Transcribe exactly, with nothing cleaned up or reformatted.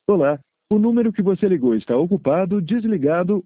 Olá, o número que você ligou está ocupado, desligado